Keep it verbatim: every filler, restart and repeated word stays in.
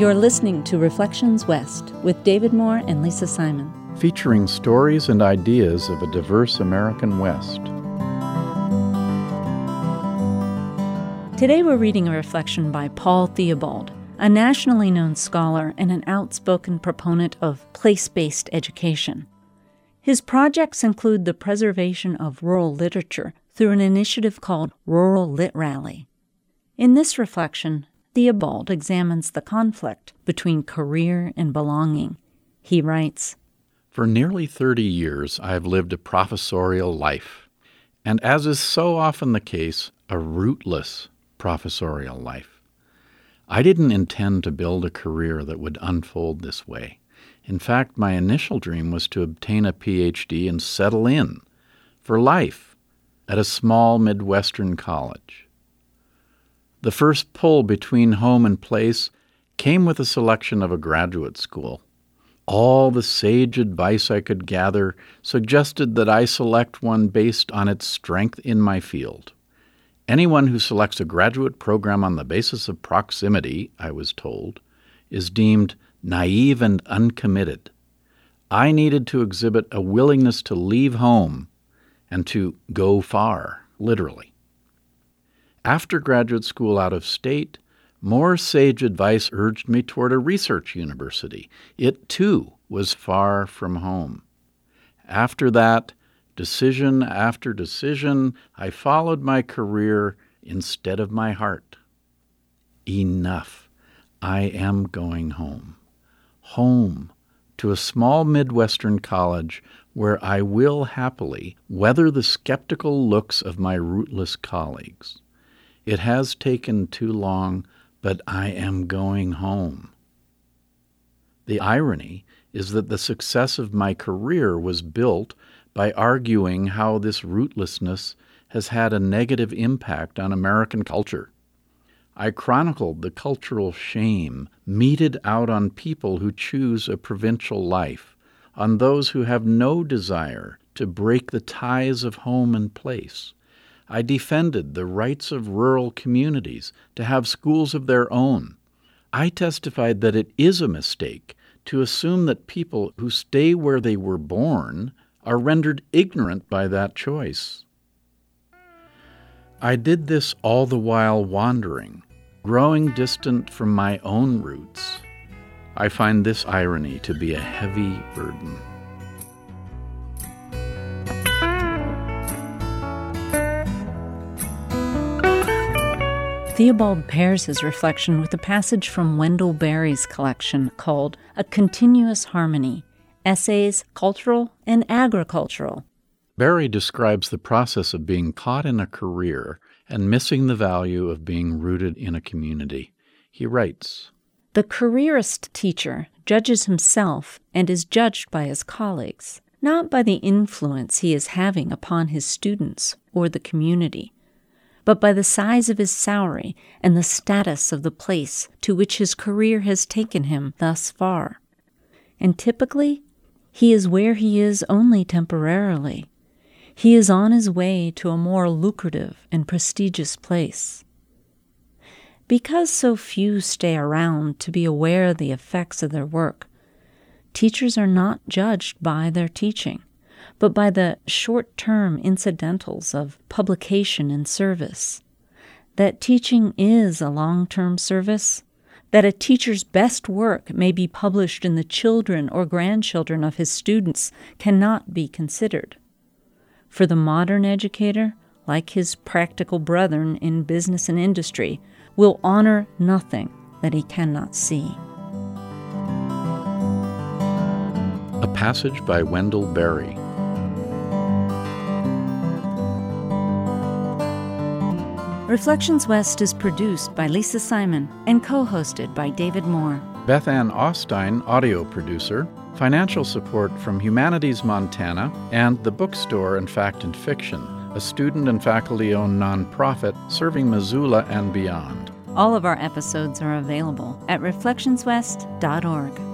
You're listening to Reflections West with David Moore and Lisa Simon, featuring stories and ideas of a diverse American West. Today we're reading a reflection by Paul Theobald, a nationally known scholar and an outspoken proponent of place-based education. His projects include the preservation of rural literature through an initiative called Rural Lit Rally. In this reflection, Theobald examines the conflict between career and belonging. He writes, For nearly thirty years, I have lived a professorial life, and as is so often the case, a rootless professorial life. I didn't intend to build a career that would unfold this way. In fact, my initial dream was to obtain a P H D and settle in, for life, at a small Midwestern college. The first pull between home and place came with the selection of a graduate school. All the sage advice I could gather suggested that I select one based on its strength in my field. Anyone who selects a graduate program on the basis of proximity, I was told, is deemed naive and uncommitted. I needed to exhibit a willingness to leave home and to go far, literally. After graduate school out of state, more sage advice urged me toward a research university. It, too, was far from home. After that, decision after decision, I followed my career instead of my heart. Enough. I am going home. Home to a small Midwestern college where I will happily weather the skeptical looks of my rootless colleagues. It has taken too long, but I am going home. The irony is that the success of my career was built by arguing how this rootlessness has had a negative impact on American culture. I chronicled the cultural shame meted out on people who choose a provincial life, on those who have no desire to break the ties of home and place. I defended the rights of rural communities to have schools of their own. I testified that it is a mistake to assume that people who stay where they were born are rendered ignorant by that choice. I did this all the while wandering, growing distant from my own roots. I find this irony to be a heavy burden. Theobald pairs his reflection with a passage from Wendell Berry's collection called A Continuous Harmony, Essays, Cultural and Agricultural. Berry describes the process of being caught in a career and missing the value of being rooted in a community. He writes, The careerist teacher judges himself and is judged by his colleagues, not by the influence he is having upon his students or the community, but by the size of his salary and the status of the place to which his career has taken him thus far. And typically, he is where he is only temporarily. He is on his way to a more lucrative and prestigious place. Because so few stay around to be aware of the effects of their work, teachers are not judged by their teaching, but by the short-term incidentals of publication and service. That teaching is a long-term service, that a teacher's best work may be published in the children or grandchildren of his students cannot be considered. For the modern educator, like his practical brethren in business and industry, will honor nothing that he cannot see. A passage by Wendell Berry. Reflections West is produced by Lisa Simon and co-hosted by David Moore. Beth Ann Austein, audio producer. Financial support from Humanities Montana and The Bookstore and Fact and Fiction, a student and faculty-owned nonprofit serving Missoula and beyond. All of our episodes are available at reflections west dot org.